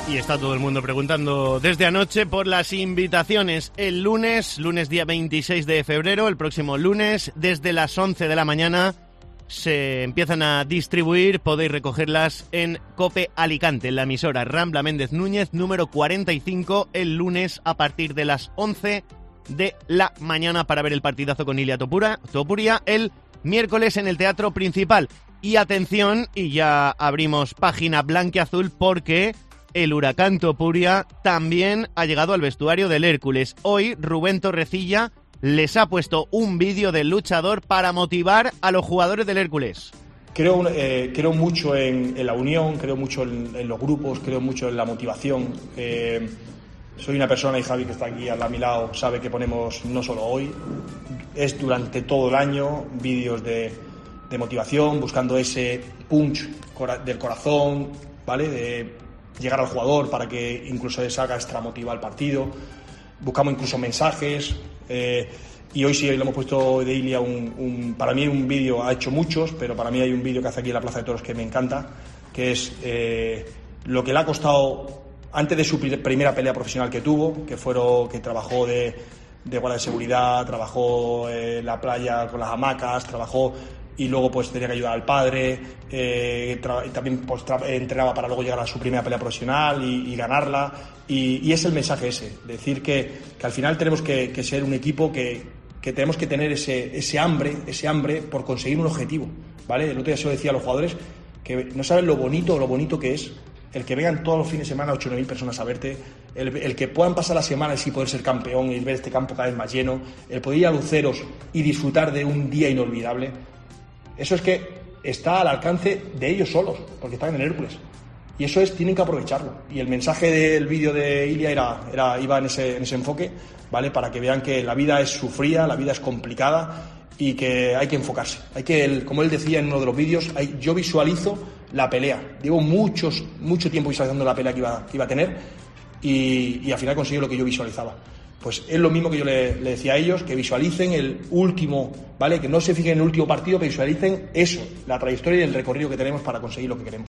Y está todo el mundo preguntando desde anoche por las invitaciones. El lunes día 26 de febrero, el próximo lunes, desde las 11 de la mañana, se empiezan a distribuir. Podéis recogerlas en COPE Alicante, en la emisora Rambla Méndez Núñez, número 45, el lunes a partir de las 11 de la mañana para ver el partidazo con Ilia Topuria, el miércoles en el Teatro Principal. Y atención, y ya abrimos página blanquiazul porque el huracán Topuria también ha llegado al vestuario del Hércules. Hoy Rubén Torrecilla les ha puesto un vídeo del luchador para motivar a los jugadores del Hércules. Creo mucho en la unión, creo mucho en los grupos, creo mucho en la motivación. Soy una persona, y Javi, que está aquí a mi lado, sabe que ponemos no solo hoy, es durante todo el año vídeos de motivación, buscando ese punch del corazón, ¿vale? De llegar al jugador para que incluso se haga extra motiva al partido. Buscamos incluso mensajes, y hoy sí lo hemos puesto de Ilia para mí un vídeo, ha hecho muchos, pero para mí hay un vídeo que hace aquí en la Plaza de Toros que me encanta, que es lo que le ha costado antes de su primera pelea profesional que tuvo, que trabajó de guardia de seguridad, trabajó en la playa con las hamacas, trabajó y luego pues tenía que ayudar al padre, también pues, entrenaba para luego llegar a su primera pelea profesional y ganarla, y es el mensaje ese, decir que al final tenemos que ser un equipo que tenemos que tener ese hambre por conseguir un objetivo, ¿vale? El otro día se lo decía a los jugadores, que no saben lo bonito que es el que vengan todos los fines de semana 8 o 9 mil personas a verte, el que puedan pasar las semanas y poder ser campeón y ver este campo cada vez más lleno, el poder ir a Luceros y disfrutar de un día inolvidable. Eso es que está al alcance de ellos solos, porque están en el Hércules. Y eso tienen que aprovecharlo. Y el mensaje del vídeo de Ilia iba en ese enfoque, ¿vale? Para que vean que la vida es sufrida, la vida es complicada y que hay que enfocarse. Como él decía en uno de los vídeos, yo visualizo la pelea. Llevo mucho tiempo visualizando la pelea que iba a tener y al final conseguí lo que yo visualizaba. Pues es lo mismo que yo le decía a ellos, que visualicen el último, ¿vale? Que no se fijen en el último partido, que visualicen eso, la trayectoria y el recorrido que tenemos para conseguir lo que queremos.